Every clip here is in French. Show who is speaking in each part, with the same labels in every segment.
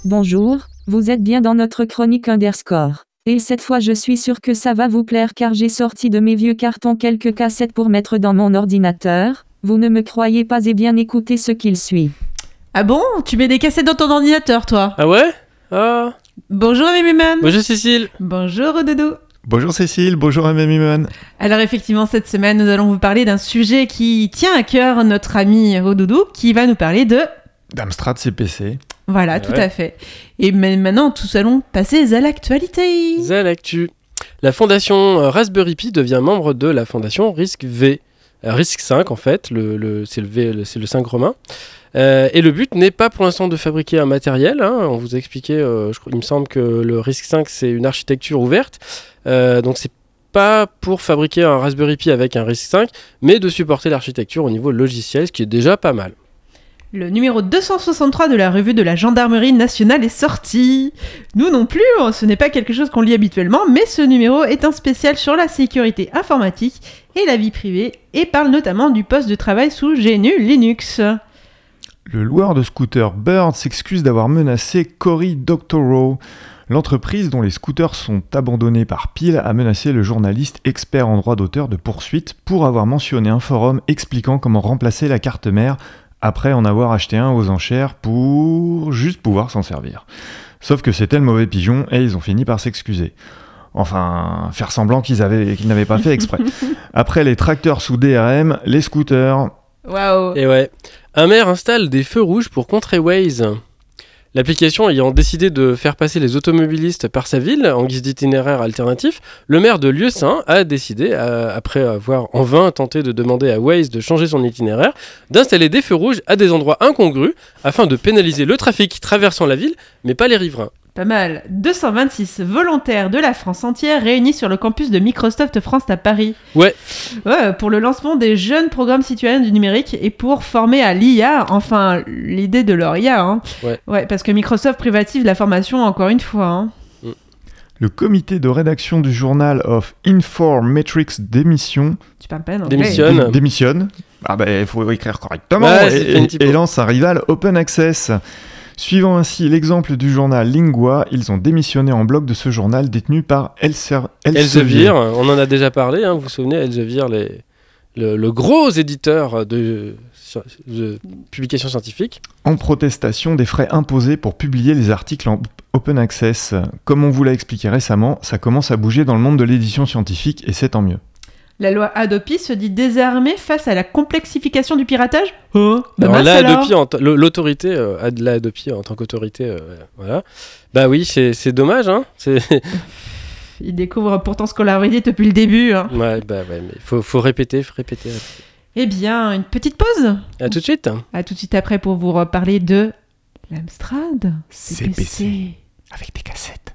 Speaker 1: Bonjour, vous êtes bien dans notre chronique Underscore. Et cette fois je suis sûr que ça va vous plaire car j'ai sorti de mes vieux cartons quelques cassettes pour mettre dans mon ordinateur. Vous ne me croyez pas et bien écoutez ce qu'il suit.
Speaker 2: Ah bon? Tu mets des cassettes dans ton ordinateur, toi?
Speaker 3: Ah ouais? Ah.
Speaker 2: Bonjour Mimiman.
Speaker 3: Bonjour Cécile.
Speaker 2: Bonjour Dodo.
Speaker 4: Bonjour Cécile, bonjour Mimiman.
Speaker 2: Alors effectivement, cette semaine, nous allons vous parler d'un sujet qui tient à cœur notre ami Rodoudou, qui va nous parler de...
Speaker 4: d'Amstrad CPC.
Speaker 2: Voilà, tout à fait. Et maintenant, nous allons passer à l'actualité.
Speaker 3: À l'actu. La fondation Raspberry Pi devient membre de la fondation RISC-V. RISC-V en fait, c'est le 5 romain. Et le but n'est pas pour l'instant de fabriquer un matériel. On vous a expliqué, il me semble que le RISC-V c'est une architecture ouverte. Donc c'est pas pour fabriquer un Raspberry Pi avec un RISC-V, mais de supporter l'architecture au niveau logiciel, ce qui est déjà pas mal.
Speaker 2: Le numéro 263 de la revue de la Gendarmerie nationale est sorti. Nous non plus, ce n'est pas quelque chose qu'on lit habituellement, mais ce numéro est un spécial sur la sécurité informatique et la vie privée, et parle notamment du poste de travail sous GNU Linux.
Speaker 4: Le loueur de scooter Bird s'excuse d'avoir menacé Cory Doctorow. L'entreprise dont les scooters sont abandonnés par pile a menacé le journaliste expert en droit d'auteur de poursuite pour avoir mentionné un forum expliquant comment remplacer la carte mère après en avoir acheté un aux enchères pour juste pouvoir s'en servir. Sauf que c'était le mauvais pigeon et ils ont fini par s'excuser. Enfin, faire semblant qu'ils n'avaient pas fait exprès. Après les tracteurs sous DRM, les scooters...
Speaker 2: Waouh.
Speaker 3: Et ouais. Un maire installe des feux rouges pour contrer Waze. L'application ayant décidé de faire passer les automobilistes par sa ville en guise d'itinéraire alternatif, le maire de Lieusaint a décidé, après avoir en vain tenté de demander à Waze de changer son itinéraire, d'installer des feux rouges à des endroits incongrus afin de pénaliser le trafic traversant la ville, mais pas les riverains.
Speaker 2: Pas mal. 226 volontaires de la France entière réunis sur le campus de Microsoft France à Paris.
Speaker 3: Ouais,
Speaker 2: pour le lancement des jeunes programmes citoyens du numérique et pour former à l'IA, enfin l'idée de leur IA. Ouais, parce que Microsoft privatise la formation encore une fois.
Speaker 4: Le comité de rédaction du journal of Informatics démissionne.
Speaker 2: Tu parles pas, non?
Speaker 4: Démissionne. Ah bah, il faut écrire correctement.
Speaker 3: Ouais,
Speaker 4: et lance un rival Open Access. Suivant ainsi l'exemple du journal Lingua, ils ont démissionné en bloc de ce journal détenu par
Speaker 3: Elsevier. On en a déjà parlé, vous vous souvenez, Elsevier, le gros éditeur de publications scientifiques.
Speaker 4: En protestation des frais imposés pour publier les articles en Open Access. Comme on vous l'a expliqué récemment, ça commence à bouger dans le monde de l'édition scientifique et c'est tant mieux.
Speaker 2: La loi Hadopi se dit désarmée face à la complexification du piratage.
Speaker 3: Alors l'autorité, la Hadopi en tant qu'autorité, voilà. Bah oui, c'est dommage,
Speaker 2: Il découvre pourtant ce qu'on leur avait dit depuis le début.
Speaker 3: Ouais, mais faut répéter.
Speaker 2: Eh bien, une petite pause.
Speaker 3: À tout de suite.
Speaker 2: À tout de suite après pour vous reparler de l'Amstrad
Speaker 4: CPC avec des cassettes.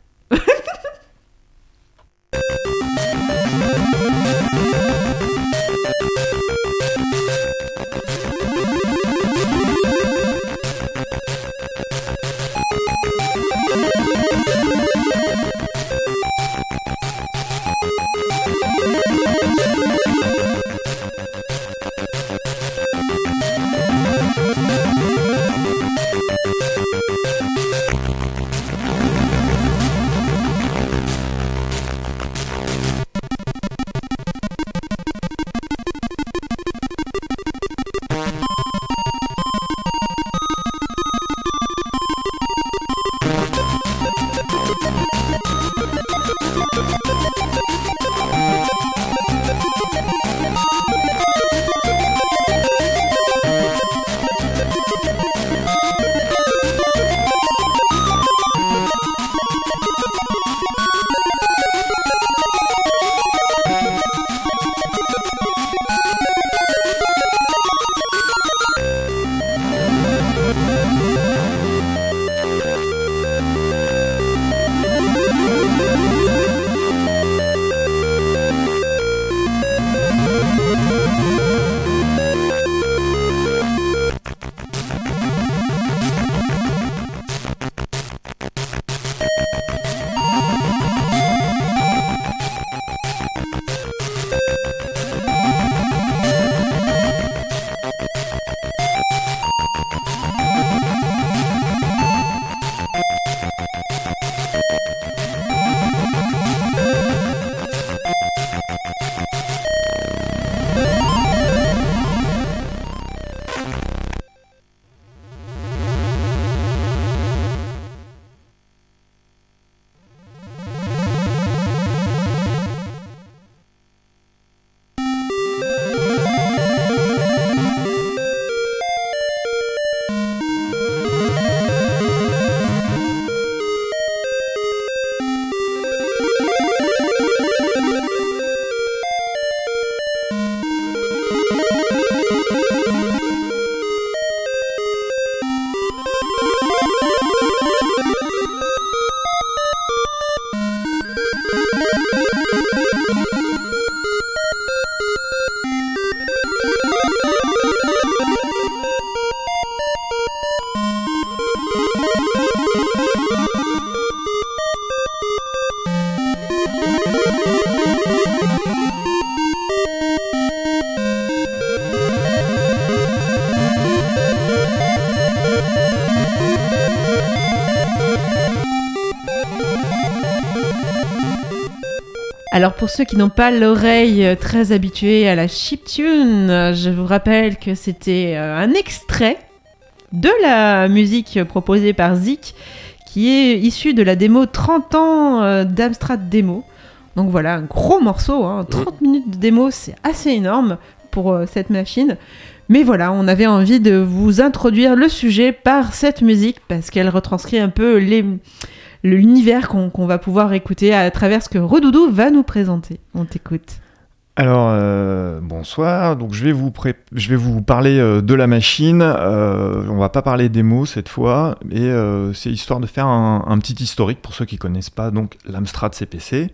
Speaker 2: Alors pour ceux qui n'ont pas l'oreille très habituée à la chiptune, je vous rappelle que c'était un extrait de la musique proposée par Zik, qui est issu de la démo 30 ans d'Amstrad Démo. Donc voilà, un gros morceau, 30 minutes de démo, c'est assez énorme pour cette machine. Mais voilà, on avait envie de vous introduire le sujet par cette musique, parce qu'elle retranscrit un peu l'univers qu'on va pouvoir écouter à travers ce que Redoudou va nous présenter. On t'écoute.
Speaker 4: Alors, bonsoir. Donc, je vais vous parler de la machine. On va pas parler des mots cette fois, et c'est histoire de faire un petit historique pour ceux qui connaissent pas donc l'Amstrad CPC.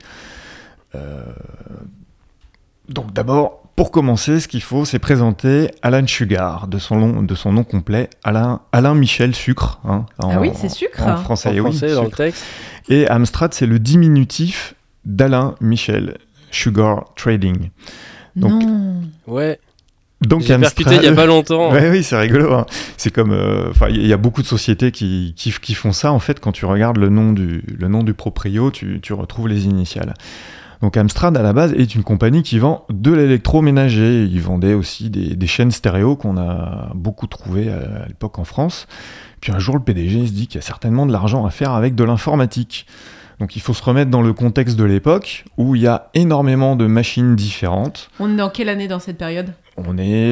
Speaker 4: Donc, d'abord, pour commencer, ce qu'il faut, c'est présenter Alan Sugar, de son nom complet, Alain Michel Sucre.
Speaker 2: Oui, c'est Sucre.
Speaker 4: En français,
Speaker 3: dans
Speaker 4: Sucre.
Speaker 3: le texte.
Speaker 4: Et Amstrad, c'est le diminutif d'Alain Michel Sugar Trading. Donc,
Speaker 2: non.
Speaker 3: Ouais.
Speaker 4: Donc
Speaker 3: j'ai percuté il y a pas longtemps.
Speaker 4: Ouais, oui, c'est rigolo. Hein. C'est comme, il y a beaucoup de sociétés qui font ça. En fait, quand tu regardes le nom du proprio, tu retrouves les initiales. Donc Amstrad, à la base, est une compagnie qui vend de l'électroménager. Ils vendaient aussi des chaînes stéréo qu'on a beaucoup trouvées à l'époque en France. Puis un jour, le PDG se dit qu'il y a certainement de l'argent à faire avec de l'informatique. Donc il faut se remettre dans le contexte de l'époque, où il y a énormément de machines différentes.
Speaker 2: On est dans quelle année dans cette période ?
Speaker 4: On est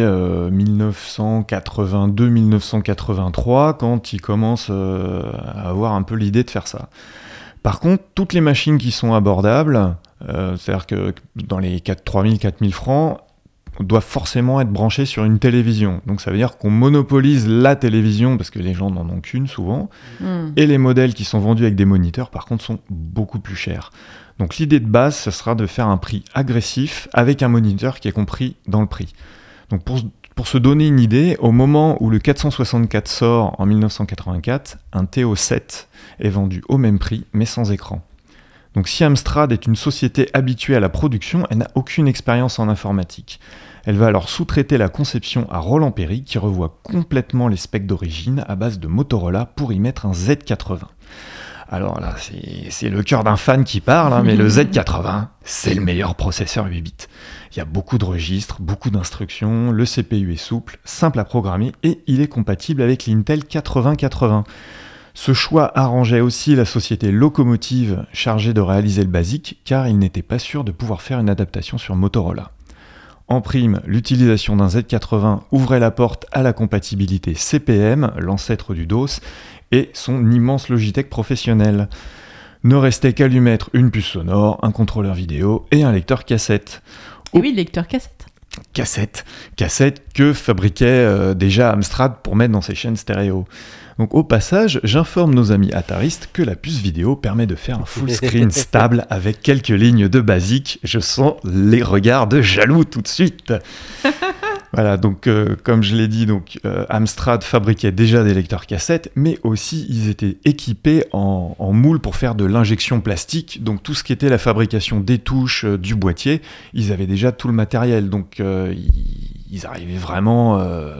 Speaker 4: 1982-1983, quand ils commencent à avoir un peu l'idée de faire ça. Par contre, toutes les machines qui sont abordables, c'est-à-dire que dans les 3000-4000 francs, doivent forcément être branchées sur une télévision. Donc ça veut dire qu'on monopolise la télévision, parce que les gens n'en ont qu'une souvent, et les modèles qui sont vendus avec des moniteurs, par contre, sont beaucoup plus chers. Donc l'idée de base, ce sera de faire un prix agressif avec un moniteur qui est compris dans le prix. Donc pour se donner une idée, au moment où le 464 sort en 1984, un TO7 est vendu au même prix, mais sans écran. Donc si Amstrad est une société habituée à la production, elle n'a aucune expérience en informatique. Elle va alors sous-traiter la conception à Roland Perry, qui revoit complètement les specs d'origine à base de Motorola pour y mettre un Z80. Alors là, c'est le cœur d'un fan qui parle, mais le Z80, c'est le meilleur processeur 8 bits. Il y a beaucoup de registres, beaucoup d'instructions, le CPU est souple, simple à programmer, et il est compatible avec l'Intel 8080. Ce choix arrangeait aussi la société Locomotive chargée de réaliser le BASIC, car il n'était pas sûr de pouvoir faire une adaptation sur Motorola. En prime, l'utilisation d'un Z80 ouvrait la porte à la compatibilité CP/M, l'ancêtre du DOS, et son immense Logitech professionnel. Ne restait qu'à lui mettre une puce sonore, un contrôleur vidéo et un lecteur cassette.
Speaker 2: Et oui, lecteur cassette.
Speaker 4: Cassette que fabriquait déjà Amstrad pour mettre dans ses chaînes stéréo. Donc au passage, j'informe nos amis ataristes que la puce vidéo permet de faire un full screen stable avec quelques lignes de basique. Je sens les regards de jaloux tout de suite. Voilà, donc comme je l'ai dit, Amstrad fabriquait déjà des lecteurs cassettes, mais aussi ils étaient équipés en moule pour faire de l'injection plastique. Donc tout ce qui était la fabrication des touches, du boîtier, ils avaient déjà tout le matériel. Donc ils arrivaient vraiment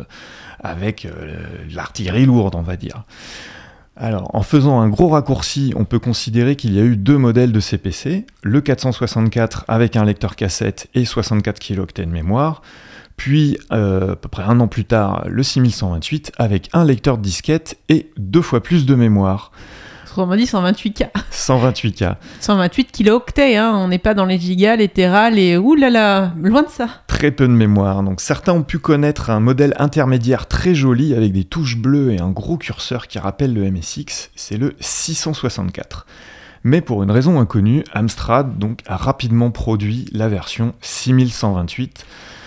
Speaker 4: avec l'artillerie lourde, on va dire. Alors, en faisant un gros raccourci, on peut considérer qu'il y a eu deux modèles de CPC, le 464 avec un lecteur cassette et 64 kilooctets de mémoire, puis à peu près un an plus tard, le 6128 avec un lecteur de disquette et 2 fois plus de mémoire.
Speaker 2: Autrement dit, 128K.
Speaker 4: 128K.
Speaker 2: 128 kilooctets, on n'est pas dans les gigas, les terras, les... oulala, loin de ça.
Speaker 4: Très peu de mémoire, donc certains ont pu connaître un modèle intermédiaire très joli avec des touches bleues et un gros curseur qui rappelle le MSX, c'est le 664. Mais pour une raison inconnue, Amstrad a rapidement produit la version 6128,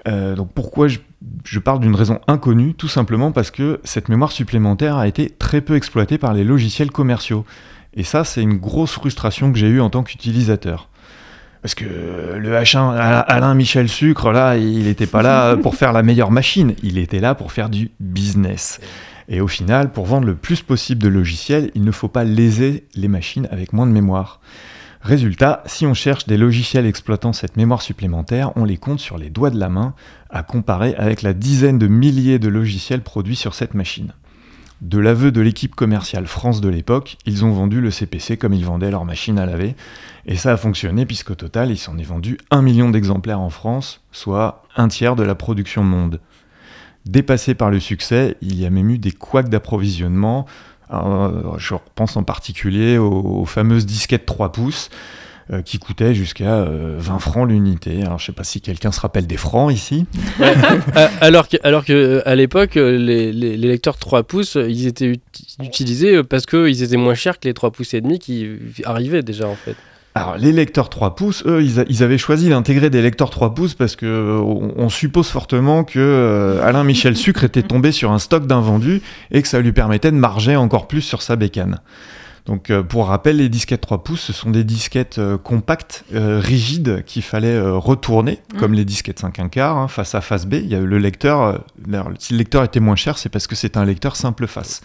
Speaker 4: Donc pourquoi je parle d'une raison inconnue? Tout simplement parce que cette mémoire supplémentaire a été très peu exploitée par les logiciels commerciaux. Et ça, c'est une grosse frustration que j'ai eue en tant qu'utilisateur. Parce que le H1 Alain Michel Sucre, là, il n'était pas là pour faire la meilleure machine, il était là pour faire du business. Et au final, pour vendre le plus possible de logiciels, il ne faut pas léser les machines avec moins de mémoire. Résultat, si on cherche des logiciels exploitant cette mémoire supplémentaire, on les compte sur les doigts de la main, à comparer avec la dizaine de milliers de logiciels produits sur cette machine. De l'aveu de l'équipe commerciale France de l'époque, ils ont vendu le CPC comme ils vendaient leur machine à laver. Et ça a fonctionné puisqu'au total, il s'en est vendu 1 million d'exemplaires en France, soit un tiers de la production monde. Dépassé par le succès, il y a même eu des couacs d'approvisionnement. Je pense en particulier aux fameuses disquettes 3 pouces qui coûtaient jusqu'à 20 francs l'unité. Alors je ne sais pas si quelqu'un se rappelle des francs ici.
Speaker 3: Ouais. alors que à l'époque, les lecteurs 3 pouces, ils étaient utilisés parce qu'ils étaient moins chers que les 3 pouces et demi qui arrivaient déjà en fait.
Speaker 4: Alors, les lecteurs 3 pouces, eux, ils avaient choisi d'intégrer des lecteurs 3 pouces parce que on suppose fortement que Alain Michel Sucre était tombé sur un stock d'invendus et que ça lui permettait de marger encore plus sur sa bécane. Donc, pour rappel, les disquettes 3 pouces, ce sont des disquettes compactes, rigides, qu'il fallait retourner, comme les disquettes 5 1/4, face A, face B. Il y a le lecteur, si le lecteur était moins cher, c'est parce que c'est un lecteur simple face.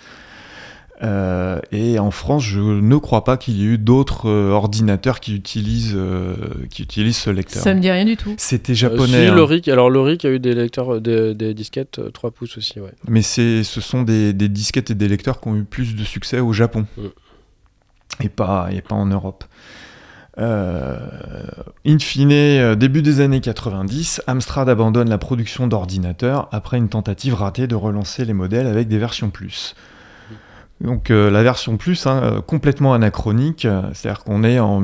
Speaker 4: Et en France, je ne crois pas qu'il y ait eu d'autres ordinateurs qui utilisent ce lecteur.
Speaker 2: Ça me dit rien du tout.
Speaker 4: C'était japonais.
Speaker 3: Si, Loric a eu des lecteurs, des disquettes 3 pouces aussi, ouais.
Speaker 4: Mais ce sont des disquettes et des lecteurs qui ont eu plus de succès au Japon. Et pas en Europe. In fine, début des années 90, Amstrad abandonne la production d'ordinateurs après une tentative ratée de relancer les modèles avec des versions plus. Donc la version plus, complètement anachronique, c'est-à-dire qu'on est en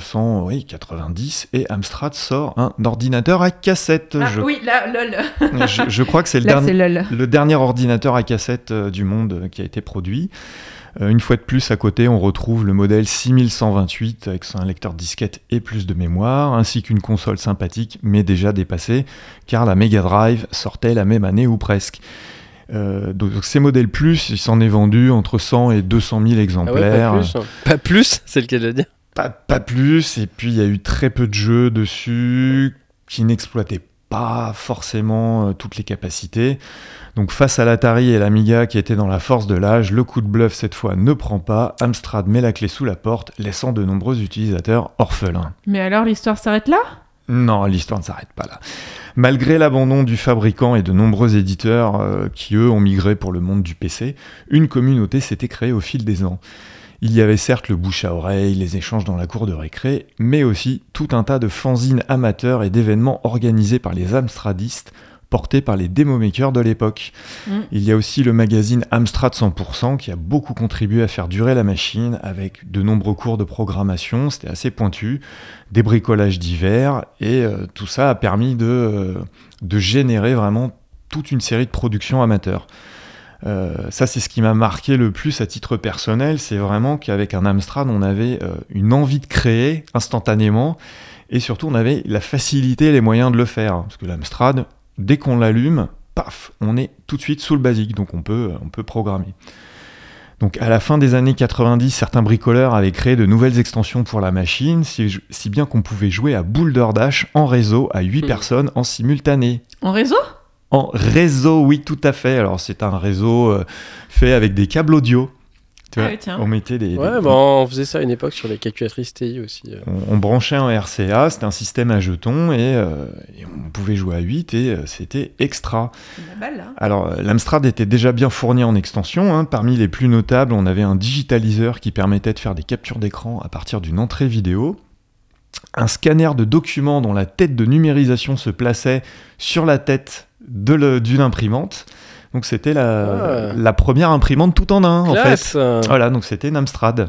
Speaker 4: 1990 et Amstrad sort un ordinateur à cassette.
Speaker 2: Oui, là, lol.
Speaker 4: je crois que c'est le dernier ordinateur à cassette du monde qui a été produit. Une fois de plus, à côté, on retrouve le modèle 6128 avec un lecteur disquette et plus de mémoire, ainsi qu'une console sympathique, mais déjà dépassée, car la Mega Drive sortait la même année ou presque. Donc ces modèles plus, il s'en est vendu entre 100 et 200 000 exemplaires.
Speaker 3: Ah ouais, pas plus, c'est le cas de le dire.
Speaker 4: Pas plus, et puis il y a eu très peu de jeux dessus qui n'exploitaient pas forcément toutes les capacités. Donc face à l'Atari et l'Amiga qui étaient dans la force de l'âge, le coup de bluff cette fois ne prend pas, Amstrad met la clé sous la porte, laissant de nombreux utilisateurs orphelins.
Speaker 2: Mais alors l'histoire s'arrête là ?
Speaker 4: Non, l'histoire ne s'arrête pas là. Malgré l'abandon du fabricant et de nombreux éditeurs qui, eux, ont migré pour le monde du PC, une communauté s'était créée au fil des ans. Il y avait certes le bouche à oreille, les échanges dans la cour de récré, mais aussi tout un tas de fanzines amateurs et d'événements organisés par les Amstradistes, portés par les démomakers de l'époque. Il y a aussi le magazine Amstrad 100% qui a beaucoup contribué à faire durer la machine avec de nombreux cours de programmation, c'était assez pointu, des bricolages divers et tout ça a permis de générer vraiment toute une série de productions amateurs. Ça c'est ce qui m'a marqué le plus à titre personnel, c'est vraiment qu'avec un Amstrad on avait une envie de créer instantanément et surtout on avait la facilité et les moyens de le faire, parce que l'Amstrad, dès qu'on l'allume, paf, on est tout de suite sous le basique, donc on peut programmer. Donc à la fin des années 90, certains bricoleurs avaient créé de nouvelles extensions pour la machine, si bien qu'on pouvait jouer à Boulder Dash en réseau à 8 personnes en simultané.
Speaker 2: En réseau ?
Speaker 4: En réseau, oui, tout à fait. Alors c'est un réseau fait avec des câbles audio. Tu vois, on mettait
Speaker 3: on faisait ça à une époque sur les calculatrices TI aussi.
Speaker 4: On branchait un RCA, c'était un système à jetons et on pouvait jouer à 8 et c'était extra.
Speaker 2: La balle, hein.
Speaker 4: Alors l'Amstrad était déjà bien fourni en extensions. Parmi les plus notables, on avait un digitaliseur qui permettait de faire des captures d'écran à partir d'une entrée vidéo. Un scanner de documents dont la tête de numérisation se plaçait sur la tête d'une imprimante. Donc c'était la première imprimante tout en un,
Speaker 3: classe.
Speaker 4: En fait. Voilà, donc c'était une Amstrad.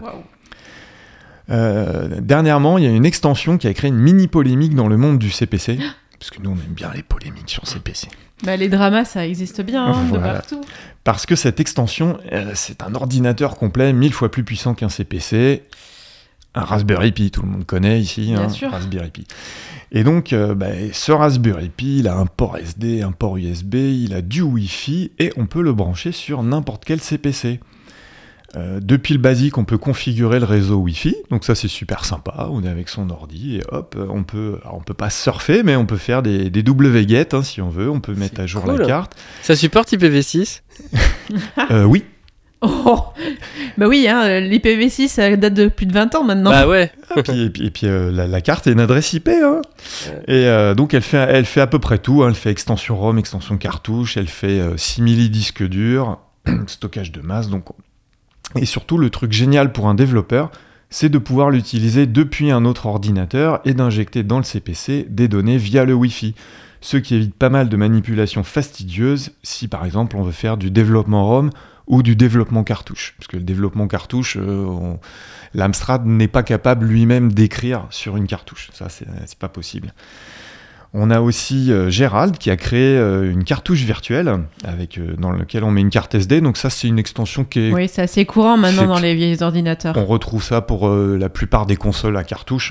Speaker 4: Wow. Dernièrement, il y a une extension qui a créé une mini polémique dans le monde du CPC, parce que nous on aime bien les polémiques sur CPC.
Speaker 2: Bah, les dramas, ça existe bien de partout.
Speaker 4: Parce que cette extension, c'est un ordinateur complet 1000 fois plus puissant qu'un CPC. un Raspberry Pi, tout le monde connaît ici,
Speaker 2: Bien sûr.
Speaker 4: Raspberry Pi. Et donc, ce Raspberry Pi, il a un port SD, un port USB, il a du Wi-Fi, et on peut le brancher sur n'importe quel CPC. Depuis le basique, on peut configurer le réseau Wi-Fi, donc ça c'est super sympa, on est avec son ordi, et hop, on peut pas surfer, mais on peut faire des WGET si on veut, on peut mettre à jour
Speaker 3: cool.
Speaker 4: la carte.
Speaker 3: Ça supporte IPv6 ?
Speaker 4: Oui.
Speaker 2: Oh bah oui, l'IPv6 ça date de plus de 20 ans maintenant.
Speaker 3: Bah ouais.
Speaker 4: Et puis la carte est une adresse IP. Et donc elle fait à peu près tout. Elle fait extension ROM, extension cartouche, elle fait simili-disque dur, stockage de masse. Et surtout, le truc génial pour un développeur, c'est de pouvoir l'utiliser depuis un autre ordinateur et d'injecter dans le CPC des données via le Wi-Fi. Ce qui évite pas mal de manipulations fastidieuses si par exemple on veut faire du développement ROM ou du développement cartouche. Parce que le développement cartouche, l'Amstrad n'est pas capable lui-même d'écrire sur une cartouche. Ça, c'est pas possible. On a aussi Gérald qui a créé une cartouche virtuelle dans laquelle on met une carte SD. Donc ça, c'est une extension qui est...
Speaker 2: Oui, c'est assez courant maintenant dans les vieilles ordinateurs.
Speaker 4: On retrouve ça pour la plupart des consoles à cartouche.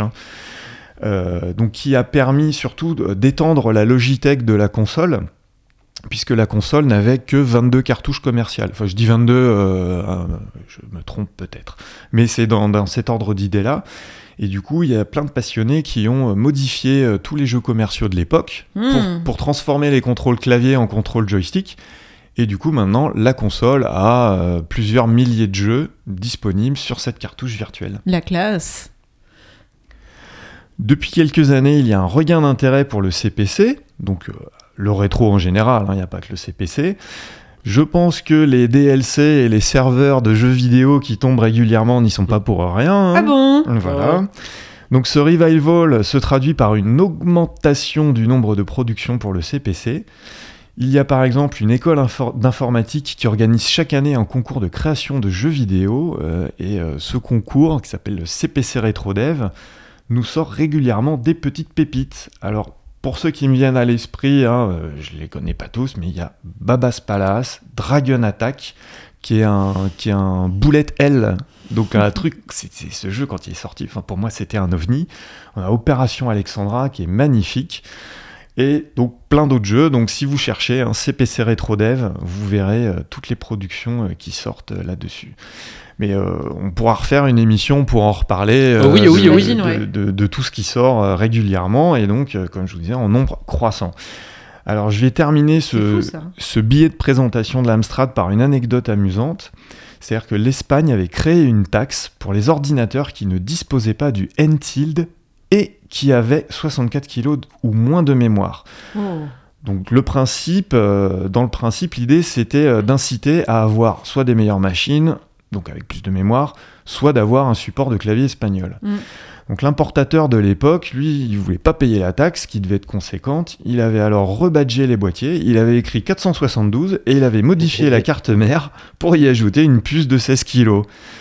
Speaker 4: Donc qui a permis surtout d'étendre la Logitech de la console, puisque la console n'avait que 22 cartouches commerciales. Enfin, je dis 22, je me trompe peut-être. Mais c'est dans cet ordre d'idée-là. Et du coup, il y a plein de passionnés qui ont modifié tous les jeux commerciaux de l'époque pour transformer les contrôles clavier en contrôles joystick. Et du coup, maintenant, la console a plusieurs milliers de jeux disponibles sur cette cartouche virtuelle.
Speaker 2: La classe.
Speaker 4: Depuis quelques années, il y a un regain d'intérêt pour le CPC, donc le rétro en général, il n'y a pas que le CPC. Je pense que les DLC et les serveurs de jeux vidéo qui tombent régulièrement n'y sont pas pour rien.
Speaker 2: Ah bon ?
Speaker 4: Voilà. Ouais. Donc ce revival se traduit par une augmentation du nombre de productions pour le CPC. Il y a par exemple une école d'informatique qui organise chaque année un concours de création de jeux vidéo, et ce concours, qui s'appelle le CPC RetroDev, nous sort régulièrement des petites pépites. Alors, pour ceux qui me viennent à l'esprit, je les connais pas tous, mais il y a Baba's Palace, Dragon Attack, qui est un bullet hell. Donc un truc, c'est ce jeu quand il est sorti, pour moi c'était un ovni. On a Opération Alexandra qui est magnifique. Et donc plein d'autres jeux. Donc si vous cherchez un CPC RetroDev, vous verrez toutes les productions qui sortent là-dessus. Mais on pourra refaire une émission pour en reparler de tout ce qui sort régulièrement, et donc, comme je vous disais, en nombre croissant. Alors, je vais terminer ce billet de présentation de l'Amstrad par une anecdote amusante. C'est-à-dire que l'Espagne avait créé une taxe pour les ordinateurs qui ne disposaient pas du N-Tilde et qui avaient 64 kg ou moins de mémoire.
Speaker 2: Oh.
Speaker 4: Donc dans le principe, l'idée, c'était d'inciter à avoir soit des meilleures machines, donc avec plus de mémoire, soit d'avoir un support de clavier espagnol. Donc l'importateur de l'époque, lui, il voulait pas payer la taxe, qui devait être conséquente. Il avait alors rebadgé les boîtiers, il avait écrit 472, et il avait modifié la carte mère pour y ajouter une puce de 16 kg.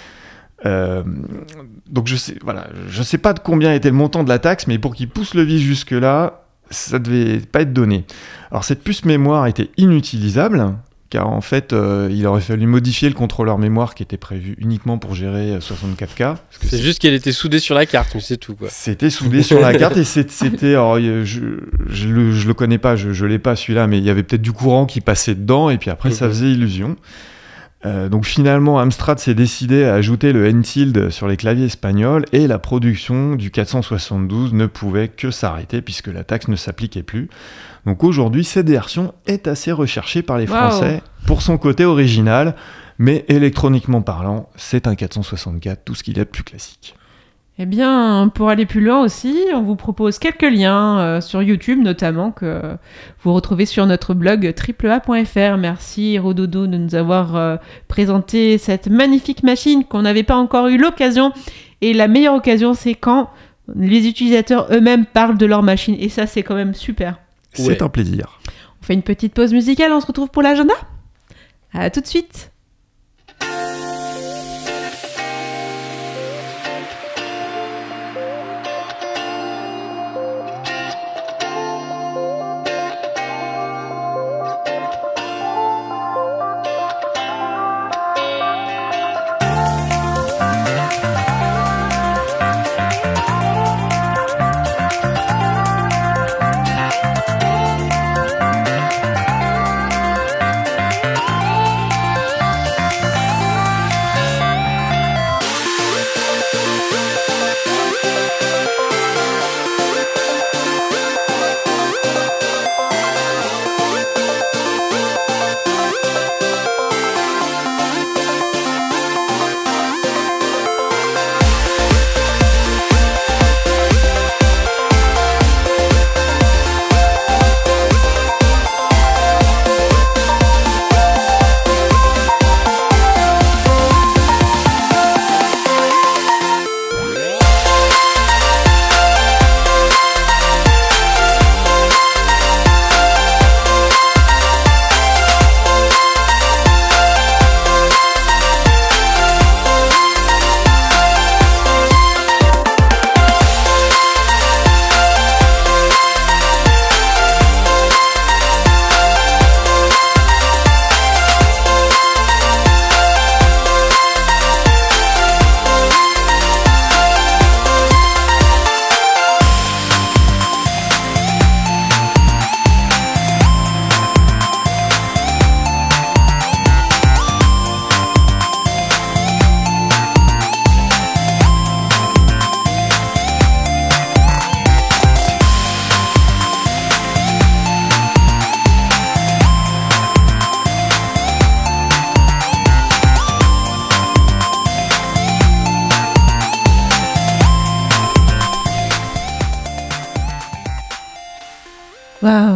Speaker 4: Donc je sais pas de combien était le montant de la taxe, mais pour qu'il pousse le vice jusque-là, ça devait pas être donné. Alors cette puce mémoire était inutilisable, car en fait, il aurait fallu modifier le contrôleur mémoire qui était prévu uniquement pour gérer 64K.
Speaker 3: C'est juste qu'elle était soudée sur la carte, mais c'est tout, quoi.
Speaker 4: C'était soudé sur la carte, et c'était... Alors, je le connais pas, je l'ai pas celui-là, mais il y avait peut-être du courant qui passait dedans, et puis après, ça faisait illusion. Donc finalement, Amstrad s'est décidé à ajouter le N-Tilde sur les claviers espagnols, et la production du 472 ne pouvait que s'arrêter puisque la taxe ne s'appliquait plus. Donc aujourd'hui, cette version est assez recherchée par les Français pour son côté original, mais électroniquement parlant, c'est un 464, tout ce qu'il y a de plus classique.
Speaker 2: Eh bien, pour aller plus loin aussi, on vous propose quelques liens sur YouTube notamment que vous retrouvez sur notre blog AAA.fr. Merci Rododo de nous avoir présenté cette magnifique machine qu'on n'avait pas encore eu l'occasion. Et la meilleure occasion, c'est quand les utilisateurs eux-mêmes parlent de leur machine. Et ça, c'est quand même super.
Speaker 4: C'est un plaisir.
Speaker 2: On fait une petite pause musicale, on se retrouve pour l'agenda. À tout de suite.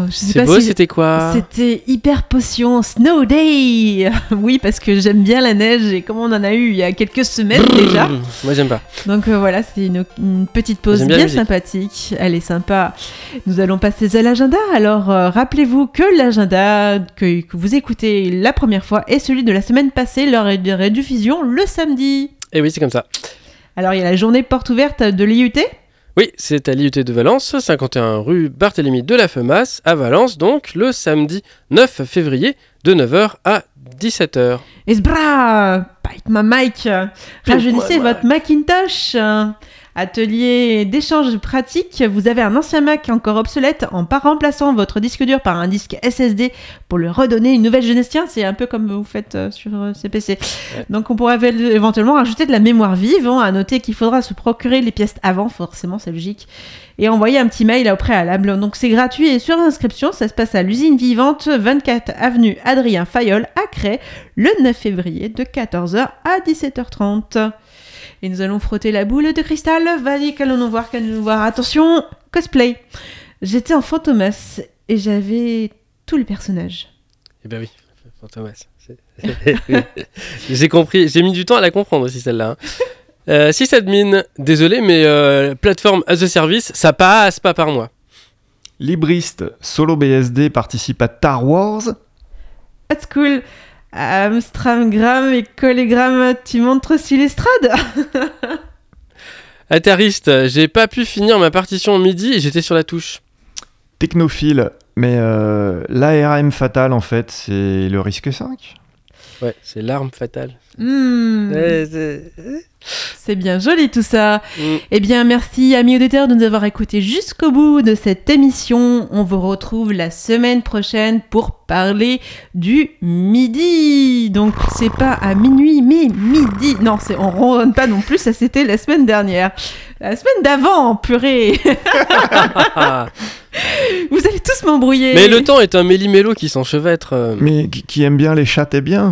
Speaker 2: je sais
Speaker 3: C'est
Speaker 2: pas
Speaker 3: beau,
Speaker 2: si
Speaker 3: c'était quoi?
Speaker 2: c'était Hyper Potion Snow Day. Oui, parce que j'aime bien la neige et comme on en a eu il y a quelques semaines déjà.
Speaker 3: Moi, j'aime pas.
Speaker 2: Donc voilà, c'est une petite pause
Speaker 3: J'aime bien la
Speaker 2: bien
Speaker 3: musique.
Speaker 2: sympathique. Elle est sympa. Nous allons passer à l'agenda. Alors rappelez-vous que l'agenda que vous écoutez la première fois est celui de la semaine passée, l'heure de rediffusion le samedi.
Speaker 3: Et oui, c'est comme ça.
Speaker 2: Alors il y a la journée porte ouverte de l'IUT.
Speaker 3: Oui, c'est à l'IUT de Valence, 51 rue Barthélemy de la Femasse, à Valence, donc le samedi 9 février de 9h à 17h.
Speaker 2: Esbra, bite ma mic. Rajeunissez
Speaker 3: Moi.
Speaker 2: votre Macintosh. Atelier d'échange pratique, vous avez un ancien Mac encore obsolète, en pas remplaçant votre disque dur par un disque SSD pour lui redonner une nouvelle jeunesse. Tiens, c'est un peu comme vous faites sur CPC.
Speaker 3: Ouais.
Speaker 2: Donc on pourrait éventuellement rajouter de la mémoire vive. À noter qu'il faudra se procurer les pièces avant, forcément c'est logique, et envoyer un petit mail au préalable. Donc c'est gratuit et sur inscription, ça se passe à l'usine vivante, 24 avenue Adrien Fayol à Crest, le 9 février de 14h à 17h30. Et nous allons frotter la boule de cristal. Vas-y, qu'allons-nous voir. Attention, cosplay. J'étais en Fantomas et j'avais tous les personnages.
Speaker 3: Eh ben oui, Fantomas. J'ai compris, j'ai mis du temps à la comprendre aussi celle-là. Sysadmin, désolé, mais plateforme as a service, ça passe pas par moi.
Speaker 4: Libriste, Solo BSD participe à Star Wars.
Speaker 2: That's cool. Amstramgram et Collégramme, tu montres sur l'estrade.
Speaker 3: Attariste, j'ai pas pu finir ma partition midi et j'étais sur la touche.
Speaker 4: Technophile, mais l'ARM fatale en fait, c'est le risque 5.
Speaker 3: Ouais, c'est l'arme fatale.
Speaker 2: C'est bien joli tout ça. Eh bien, merci amis auditeurs de nous avoir écoutés jusqu'au bout de cette émission. On vous retrouve la semaine prochaine pour parler du midi. Donc, c'est pas à minuit, mais midi. Non, on ronronne pas non plus, ça c'était la semaine dernière. La semaine d'avant, purée. Vous allez tous m'embrouiller.
Speaker 3: Mais le temps est un méli-mélo qui s'enchevêtre.
Speaker 4: Mais qui aime bien les chats est bien.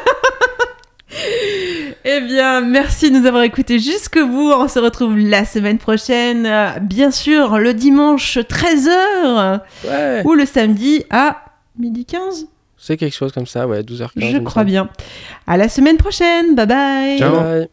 Speaker 2: Eh bien, merci de nous avoir écoutés jusqu'au bout. On se retrouve la semaine prochaine, bien sûr, le dimanche 13h
Speaker 3: Ouais.
Speaker 2: ou le samedi à 12h15.
Speaker 3: C'est quelque chose comme ça, ouais, 12h15.
Speaker 2: Je crois bien. À la semaine prochaine. Bye bye.
Speaker 4: Ciao.
Speaker 3: Bye.